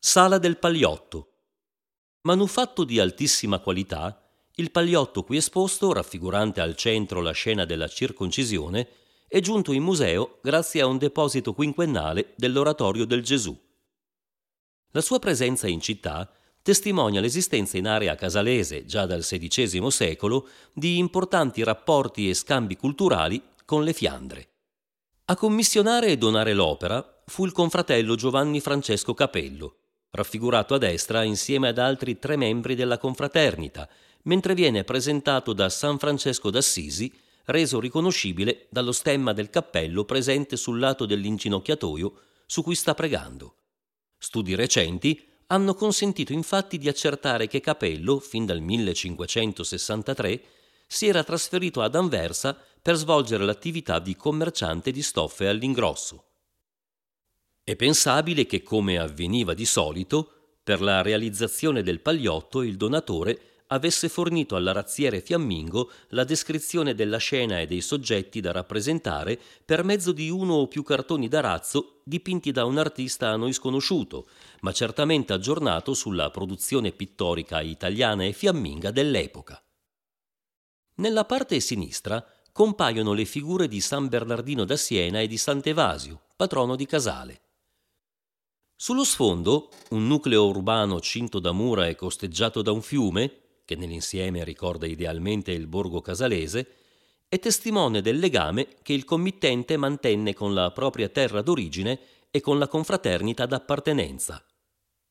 Sala del Pagliotto. Manufatto di altissima qualità, il pagliotto qui esposto, raffigurante al centro la scena della circoncisione, è giunto in museo grazie a un deposito quinquennale dell'Oratorio del Gesù. La sua presenza in città testimonia l'esistenza in area casalese, già dal XVI secolo, di importanti rapporti e scambi culturali con le Fiandre. A commissionare e donare l'opera fu il confratello Giovanni Francesco Capello, raffigurato a destra insieme ad altri 3 membri della confraternita, mentre viene presentato da San Francesco d'Assisi, reso riconoscibile dallo stemma del cappello presente sul lato dell'inginocchiatoio su cui sta pregando. Studi recenti hanno consentito infatti di accertare che Capello, fin dal 1563, si era trasferito ad Anversa per svolgere l'attività di commerciante di stoffe all'ingrosso. È pensabile che, come avveniva di solito, per la realizzazione del pagliotto il donatore avesse fornito all'arazziere fiammingo la descrizione della scena e dei soggetti da rappresentare per mezzo di uno o più cartoni d'arazzo dipinti da un artista a noi sconosciuto, ma certamente aggiornato sulla produzione pittorica italiana e fiamminga dell'epoca. Nella parte sinistra compaiono le figure di San Bernardino da Siena e di Sant'Evasio, patrono di Casale. Sullo sfondo, un nucleo urbano cinto da mura e costeggiato da un fiume, che nell'insieme ricorda idealmente il borgo casalese, è testimone del legame che il committente mantenne con la propria terra d'origine e con la confraternita d'appartenenza.